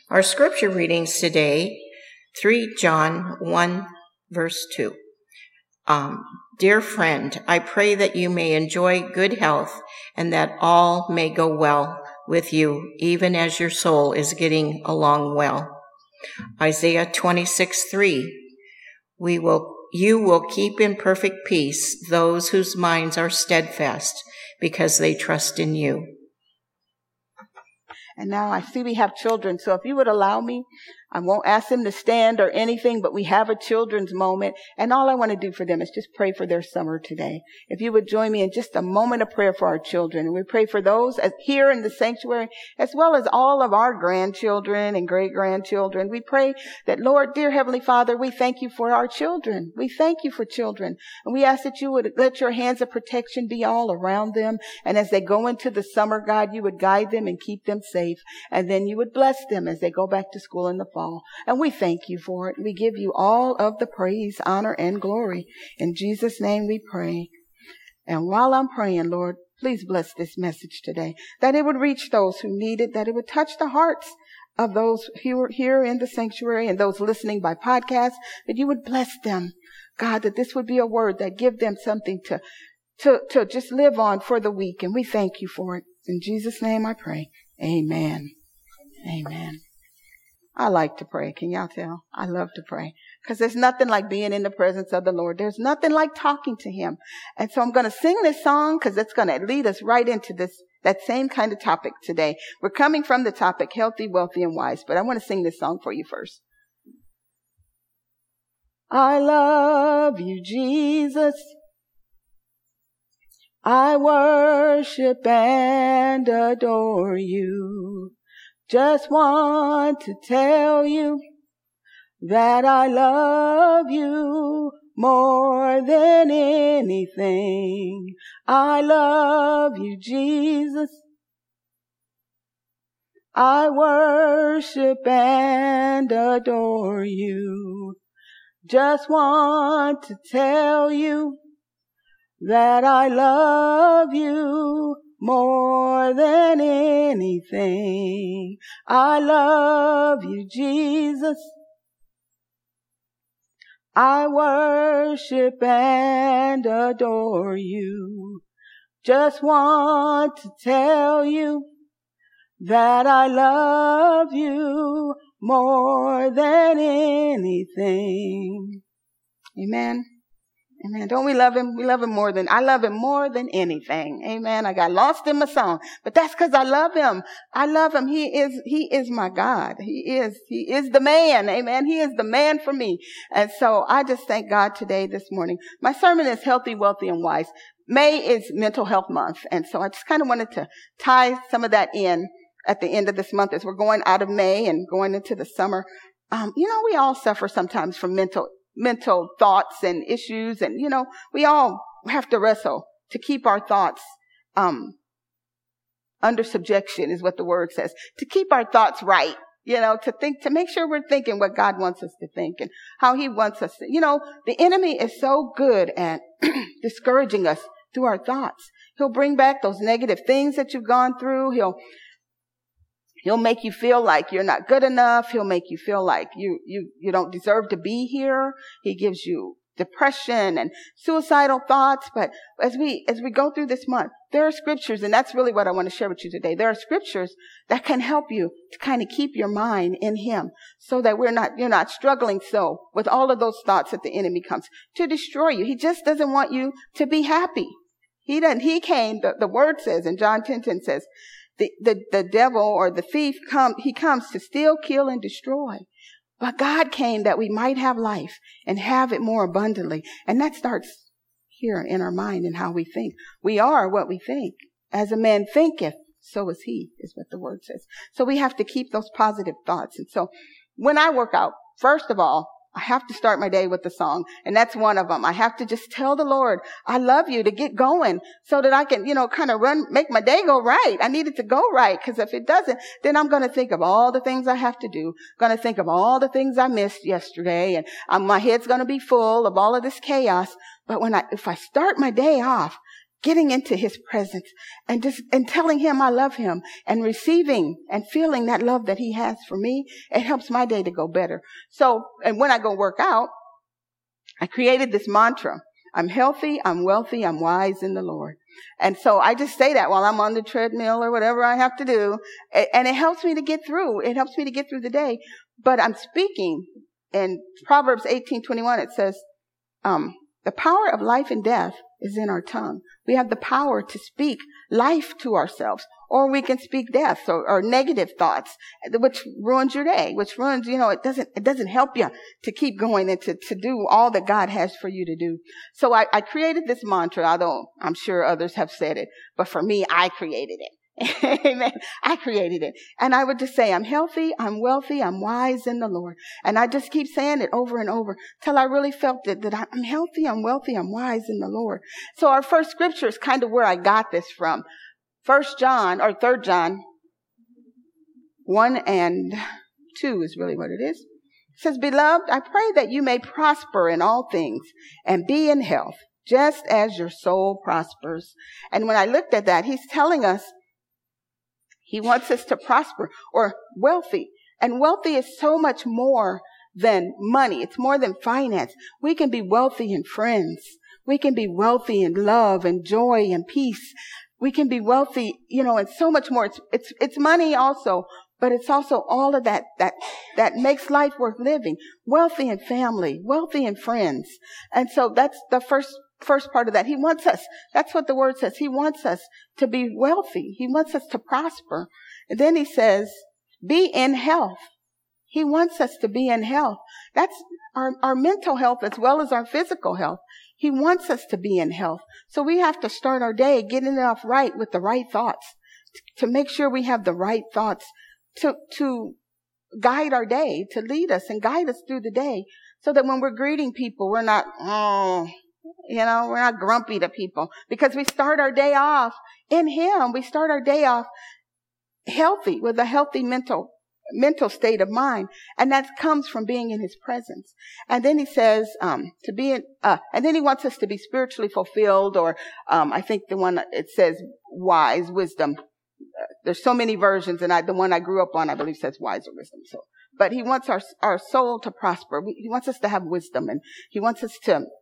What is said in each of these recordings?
Our scripture readings today, 3 John 1, verse 2. Dear friend, I pray that you may enjoy good health and that all may go well with you, even as your soul is getting along well. Isaiah 26:3. You will keep in perfect peace those whose minds are steadfast because they trust in you. And now I see we have children, so if you would allow me, I won't ask them to stand or anything, but we have a children's moment, and all I want to do for them is just pray for their summer today. If you would join me in just a moment of prayer for our children. And we pray for those here in the sanctuary, as well as all of our grandchildren and great-grandchildren. We pray that, Lord, dear Heavenly Father, we thank you for our children. We thank you for children. And we ask that you would let your hands of protection be all around them. And as they go into the summer, God, you would guide them and keep them safe. And then you would bless them as they go back to school in the fall. And we thank you for it. We give you all of the praise, honor, and glory. In Jesus' name we pray. And while I'm praying, Lord, please bless this message today, that it would reach those who need it, that it would touch the hearts of those who are here in the sanctuary and those listening by podcast, that you would bless them. God, that this would be a word that give them something to just live on for the week. And we thank you for it. In Jesus' name I pray. Amen. Amen. I like to pray. Can y'all tell? I love to pray because there's nothing like being in the presence of the Lord. There's nothing like talking to him. And so I'm going to sing this song because it's going to lead us right into that same kind of topic today. We're coming from the topic healthy, wealthy, and wise, but I want to sing this song for you first. I love you, Jesus. I worship and adore you. Just want to tell you that I love you more than anything. I love you, Jesus. I worship and adore you. Just want to tell you that I love you more than anything. I love you, Jesus. I worship and adore you. Just want to tell you that I love you more than anything. Amen. Amen. Don't we love him? We love him more than, I love him more than anything. Amen. I got lost in my song, but that's because I love him. I love him. He is my God. He is the man. Amen. He is the man for me. And so I just thank God today, this morning. My sermon is healthy, wealthy, and wise. May is mental health month. And so I just kind of wanted to tie some of that in at the end of this month as we're going out of May and going into the summer. We all suffer sometimes from mental thoughts and issues. And, we all have to wrestle to keep our thoughts, under subjection is what the word says, to keep our thoughts right, to make sure we're thinking what God wants us to think and how he wants us to, the enemy is so good at discouraging us through our thoughts. He'll bring back those negative things that you've gone through. He'll make you feel like you're not good enough. He'll make you feel like you don't deserve to be here. He gives you depression and suicidal thoughts. But as we go through this month, there are scriptures, and that's really what I want to share with you today. There are scriptures that can help you to kind of keep your mind in him so that you're not struggling so with all of those thoughts that the enemy comes to destroy you. He just doesn't want you to be happy. He came, the word says in John 10:10 says, the devil or the thief comes to steal, kill, and destroy. But God came that we might have life and have it more abundantly. And that starts here in our mind and how we think. We are what we think. As a man thinketh, so is he, is what the word says. So we have to keep those positive thoughts. And so when I work out, first of all, I have to start my day with a song, and that's one of them. I have to just tell the Lord, I love you, to get going so that I can, kind of make my day go right. I need it to go right, because if it doesn't, then I'm going to think of all the things I have to do, going to think of all the things I missed yesterday, and my head's going to be full of all of this chaos. But if I start my day off getting into his presence and telling him I love him and receiving and feeling that love that he has for me, it helps my day to go better. So, and when I go work out, I created this mantra. I'm healthy, I'm wealthy, I'm wise in the Lord. And so I just say that while I'm on the treadmill or whatever I have to do. And it helps me to get through. It helps me to get through the day. But I'm speaking in Proverbs 18:21. It says, the power of life and death is in our tongue. We have the power to speak life to ourselves, or we can speak death or negative thoughts, which ruins your day, which ruins, it doesn't help you to keep going and to do all that God has for you to do. So I created this mantra, although I'm sure others have said it, but for me, I created it. Amen. I created it. And I would just say, I'm healthy, I'm wealthy, I'm wise in the Lord. And I just keep saying it over and over till I really felt it, that I'm healthy, I'm wealthy, I'm wise in the Lord. So our first scripture is kind of where I got this from. 3 John 1 and 2 is really what it is. It says, Beloved, I pray that you may prosper in all things and be in health, just as your soul prospers. And when I looked at that, he's telling us he wants us to prosper or wealthy. And wealthy is so much more than money. It's more than finance. We can be wealthy in friends. We can be wealthy in love and joy and peace. We can be wealthy, and so much more. It's money also, but it's also all of that makes life worth living. Wealthy in family, wealthy in friends. And so that's the first part of that. He wants us. That's what the word says. He wants us to be wealthy. He wants us to prosper. And then he says, be in health. He wants us to be in health. That's our mental health as well as our physical health. He wants us to be in health. So we have to start our day getting it off right with the right thoughts, to make sure we have the right thoughts to guide our day, to lead us and guide us through the day, so that when we're greeting people, we're not, we're not grumpy to people, because we start our day off in Him. We start our day off healthy, with a healthy mental state of mind. And that comes from being in His presence. And then he says, and then he wants us to be spiritually fulfilled, or, I think the one, it says wise, wisdom. There's so many versions, and the one I grew up on, I believe, says wise or wisdom. So, but he wants our soul to prosper. He wants us to have wisdom, and he wants us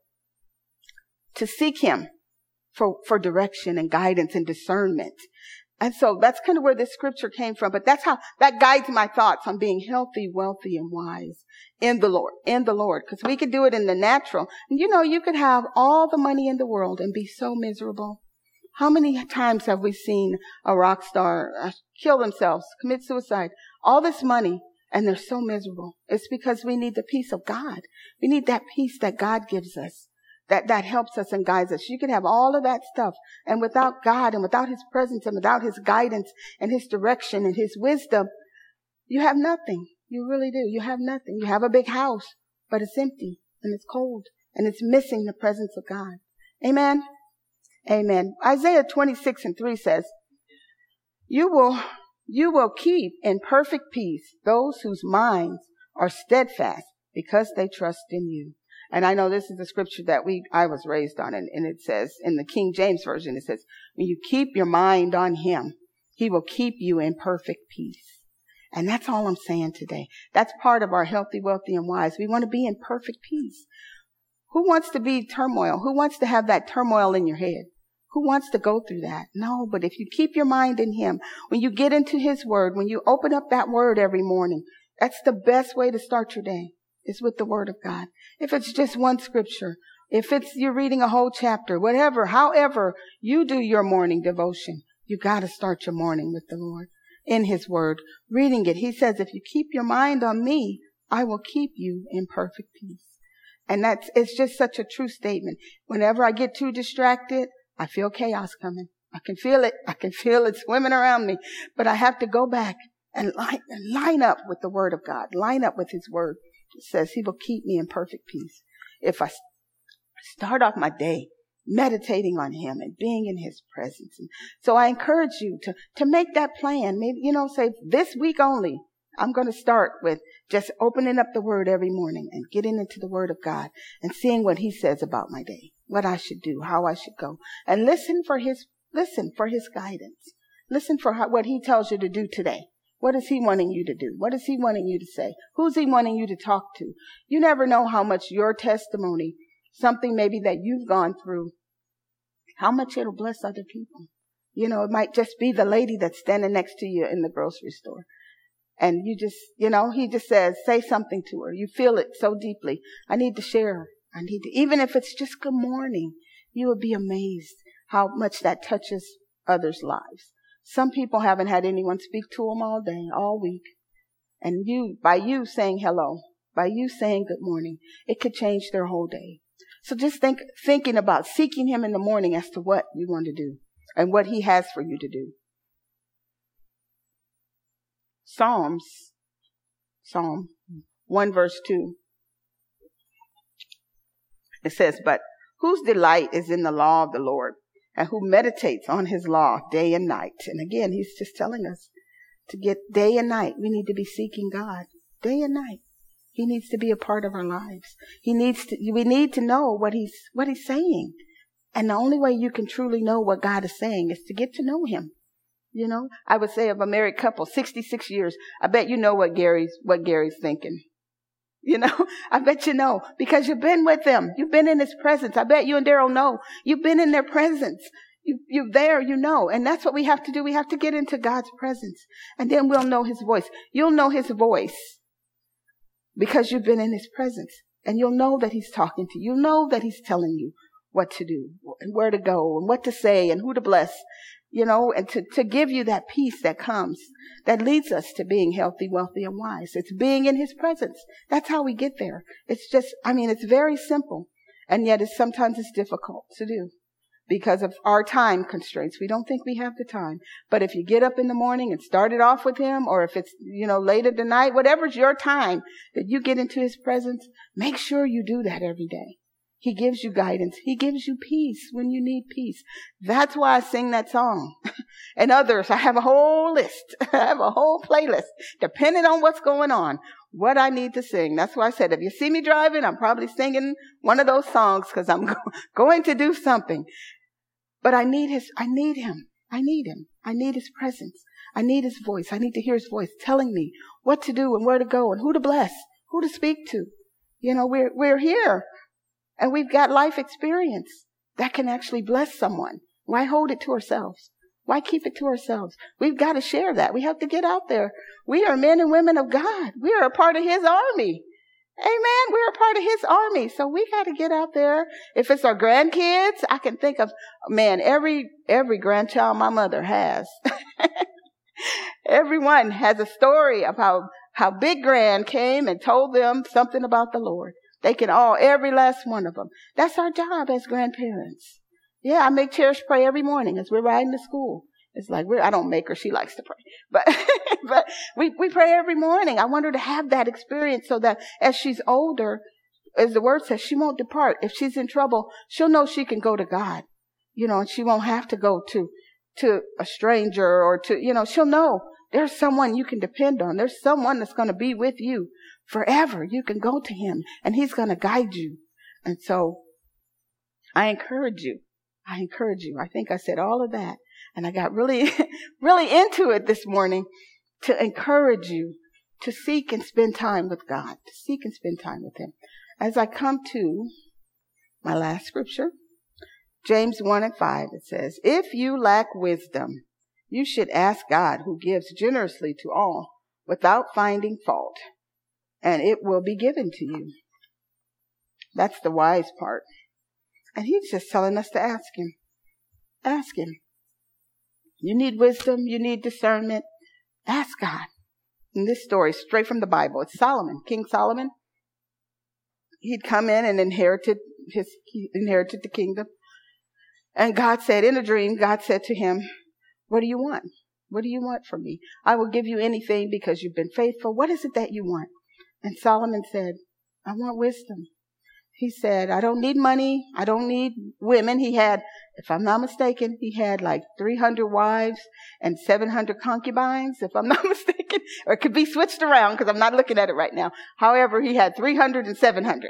to seek Him for direction and guidance and discernment. And so that's kind of where this scripture came from. But that guides my thoughts on being healthy, wealthy, and wise in the Lord. Because we could do it in the natural. And you could have all the money in the world and be so miserable. How many times have we seen a rock star kill themselves, commit suicide, all this money, and they're so miserable? It's because we need the peace of God. We need that peace that God gives us, that helps us and guides us. You can have all of that stuff, and without God and without His presence and without His guidance and His direction and His wisdom, you have nothing. You really do. You have nothing. You have a big house, but it's empty and it's cold and it's missing the presence of God. Amen. Amen. Isaiah 26:3 says, You will keep in perfect peace those whose minds are steadfast because they trust in you. And I know this is the scripture that I was raised on, and it says in the King James Version, it says, when you keep your mind on Him, He will keep you in perfect peace. And that's all I'm saying today. That's part of our healthy, wealthy, and wise. We want to be in perfect peace. Who wants to be turmoil? Who wants to have that turmoil in your head? Who wants to go through that? No, but if you keep your mind in Him, when you get into His Word, when you open up that Word every morning, that's the best way to start your day, is with the Word of God. If it's just one scripture, if it's you're reading a whole chapter, whatever, however you do your morning devotion, you got to start your morning with the Lord in His Word, reading it. He says, if you keep your mind on me, I will keep you in perfect peace. And it's just such a true statement. Whenever I get too distracted, I feel chaos coming. I can feel it. I can feel it swimming around me. But I have to go back and line up with the Word of God. Line up with His Word. It says He will keep me in perfect peace. If I start off my day meditating on Him and being in His presence. And so I encourage you to make that plan. Maybe, say this week only, I'm going to start with just opening up the Word every morning and getting into the Word of God and seeing what He says about my day. what I should do, how I should go. And listen for his guidance. Listen for what he tells you to do today. What is he wanting you to do? What is he wanting you to say? Who's he wanting you to talk to? You never know how much your testimony, something maybe that you've gone through, how much it'll bless other people. You know, it might just be the lady that's standing next to you in the grocery store. And you just, you know, he just says, say something to her. You feel it so deeply. I need to share. Even if it's just good morning, you will be amazed how much that touches others' lives. Some people haven't had anyone speak to them all day, all week. And by you saying hello, by you saying good morning, it could change their whole day. So just thinking about seeking him in the morning as to what you want to do and what he has for you to do. Psalm 1 verse 2. It says, but whose delight is in the law of the Lord, and who meditates on his law day and night. And again, he's just telling us to get day and night. We need to be seeking God day and night. He needs to be a part of our lives. We need to know what he's saying. And the only way you can truly know what God is saying is to get to know him. You know, I would say of a married couple, 66 years, I bet you know what Gary's thinking. You know, I bet you know, because you've been with them. You've been in his presence. I bet you and Daryl know. You've been in their presence. You're there, you know. And that's what we have to do. We have to get into God's presence. And then we'll know his voice. You'll know his voice because you've been in his presence. And you'll know that he's talking to you. You'll know that he's telling you what to do and where to go and what to say and who to bless. You know, and to give you that peace that comes, that leads us to being healthy, wealthy, and wise. It's being in his presence. That's how we get there. It's just, it's very simple. And yet sometimes it's difficult to do because of our time constraints. We don't think we have the time. But if you get up in the morning and start it off with him, or if it's, late at the night, whatever's your time that you get into his presence, make sure you do that every day. He gives you guidance. He gives you peace when you need peace. That's why I sing that song. And others, I have a whole list. I have a whole playlist, depending on what's going on, what I need to sing. That's why I said, if you see me driving, I'm probably singing one of those songs because I'm going to do something. But I need him. I need him. I need his presence. I need his voice. I need to hear his voice telling me what to do and where to go and who to bless, who to speak to. We're here. And we've got life experience that can actually bless someone. Why hold it to ourselves? Why keep it to ourselves? We've got to share that. We have to get out there. We are men and women of God. We are a part of his army. Amen. We're a part of his army. So we got to get out there. If it's our grandkids, I can think of, every grandchild my mother has. Everyone has a story of how Big Grand came and told them something about the Lord. They can every last one of them. That's our job as grandparents. Yeah, I make Cherish pray every morning as we're riding to school. It's like I don't make her; she likes to pray, but we pray every morning. I want her to have that experience so that as she's older, as the word says, she won't depart. If she's in trouble, she'll know she can go to God. And she won't have to go to a stranger or to she'll know there's someone you can depend on. There's someone that's going to be with you forever. You can go to him and he's going to guide you. And so I encourage you. I think I said all of that. And I got really, really into it this morning to encourage you to seek and spend time with God, to seek and spend time with him. As I come to my last scripture, James 1:5, it says, if you lack wisdom, you should ask God, who gives generously to all without finding fault, and it will be given to you. That's the wise part. And he's just telling us to ask him. Ask him. You need wisdom. You need discernment. Ask God. And this story is straight from the Bible. It's Solomon, King Solomon. He'd come in and inherited the kingdom. And God said, in a dream, God said to him, what do you want? What do you want from me? I will give you anything because you've been faithful. What is it that you want? And Solomon said, I want wisdom. He said, I don't need money. I don't need women. He had, if I'm not mistaken, he had like 300 wives and 700 concubines, if I'm not mistaken. Or it could be switched around because I'm not looking at it right now. However, he had 300 and 700.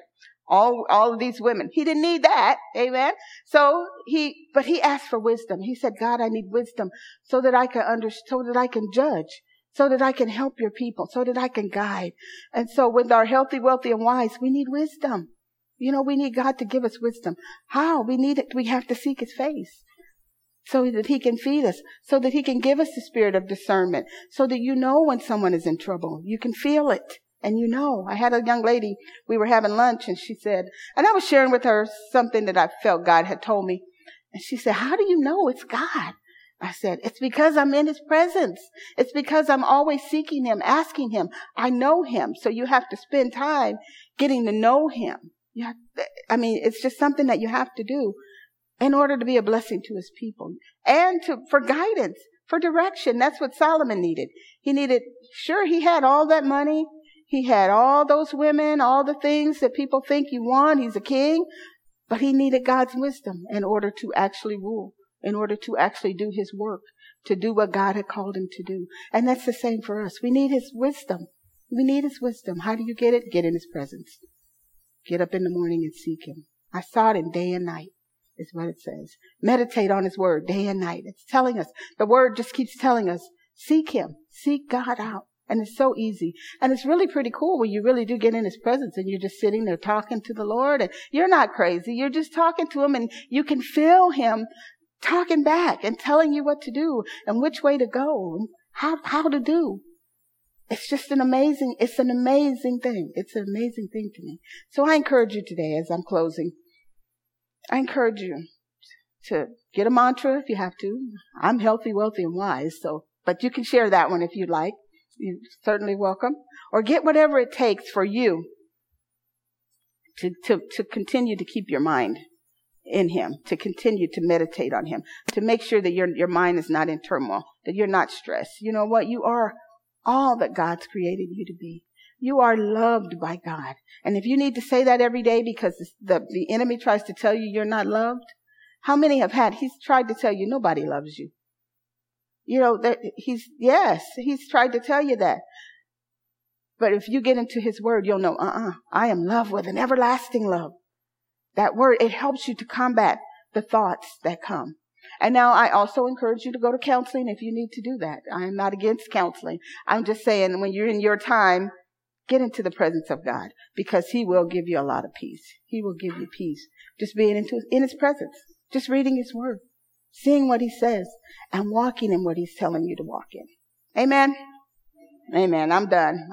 all of these women. He didn't need that. Amen. But he asked for wisdom. He said, God, I need wisdom so that I can so that I can judge, so that I can help your people, so that I can guide. And so with our healthy, wealthy, and wise, we need wisdom. We need God to give us wisdom. How? We need it. We have to seek his face so that he can feed us, so that he can give us the spirit of discernment, so that when someone is in trouble. You can feel it. And I had a young lady, we were having lunch, and she said, and I was sharing with her something that I felt God had told me. And she said, how do you know it's God? I said, it's because I'm in his presence. It's because I'm always seeking him, asking him. I know him. So you have to spend time getting to know him. It's just something that you have to do in order to be a blessing to his people and for guidance, for direction. That's what Solomon needed. He had all that money. He had all those women, all the things that people think you want. He's a king, but he needed God's wisdom in order to actually rule, in order to actually do his work, to do what God had called him to do. And that's the same for us. We need his wisdom. We need his wisdom. How do you get it? Get in his presence. Get up in the morning and seek him. I sought him day and night, is what it says. Meditate on his word day and night. It's telling us, the word just keeps telling us, seek him, seek God out. And it's so easy. And it's really pretty cool when you really do get in his presence and you're just sitting there talking to the Lord, and you're not crazy. You're just talking to him, and you can feel him talking back and telling you what to do and which way to go and how to do. It's just an amazing thing. It's an amazing thing to me. So I encourage you today, as I'm closing, I encourage you to get a mantra if you have to. I'm healthy, wealthy, and wise. But you can share that one if you'd like. You're certainly welcome. Or get whatever it takes for you to continue to keep your mind in him, to continue to meditate on him, to make sure that your mind is not in turmoil, that you're not stressed. You know what? You are all that God's created you to be. You are loved by God. And if you need to say that every day because the enemy tries to tell you you're not loved, how many he's tried to tell you nobody loves you. He's tried to tell you that. But if you get into his word, you'll know, I am loved with an everlasting love. That word, it helps you to combat the thoughts that come. And now I also encourage you to go to counseling if you need to do that. I am not against counseling. I'm just saying when you're in your time, get into the presence of God, because he will give you a lot of peace. He will give you peace. Just being in his presence, just reading his word, seeing what he says, and walking in what he's telling you to walk in. Amen? Amen. I'm done.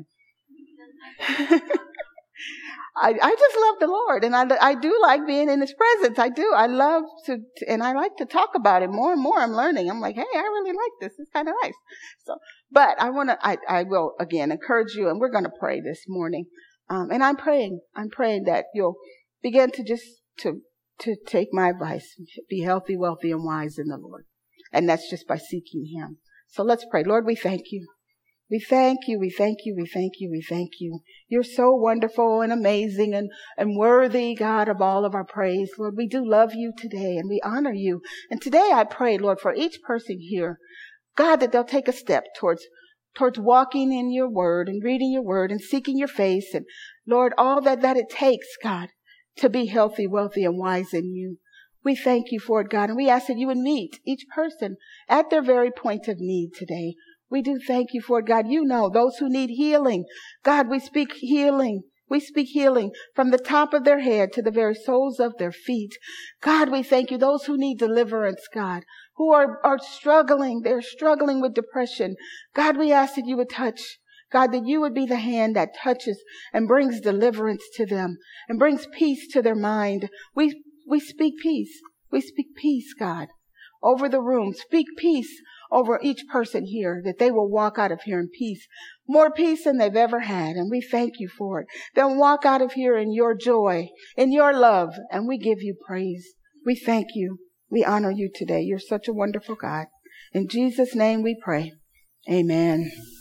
I just love the Lord, and I do like being in his presence. I do. I love to, and I like to talk about it more and more. I'm learning. I'm like, hey, I really like this. It's kind of nice. But I will again encourage you, and we're going to pray this morning. And I'm praying that you'll begin to just to take my advice, be healthy, wealthy, and wise in the Lord. And that's just by seeking him. So let's pray. Lord, we thank you. We thank you. We thank you. We thank you. We thank you. You're so wonderful and amazing and worthy, God, of all of our praise. Lord, we do love you today and we honor you. And today I pray, Lord, for each person here, God, that they'll take a step towards walking in your word and reading your word and seeking your face. And Lord, all that it takes, God, to be healthy, wealthy, and wise in you. We thank you for it, God. And we ask that you would meet each person at their very point of need today. We do thank you for it, God. You know those who need healing. God, we speak healing. We speak healing from the top of their head to the very soles of their feet. God, we thank you. Those who need deliverance, God, who are struggling. They're struggling with depression. God, we ask that you would touch. God, that you would be the hand that touches and brings deliverance to them and brings peace to their mind. We speak peace. We speak peace, God, over the room. Speak peace over each person here, that they will walk out of here in peace, more peace than they've ever had. And we thank you for it. They'll walk out of here in your joy, in your love, and we give you praise. We thank you. We honor you today. You're such a wonderful God. In Jesus' name we pray. Amen.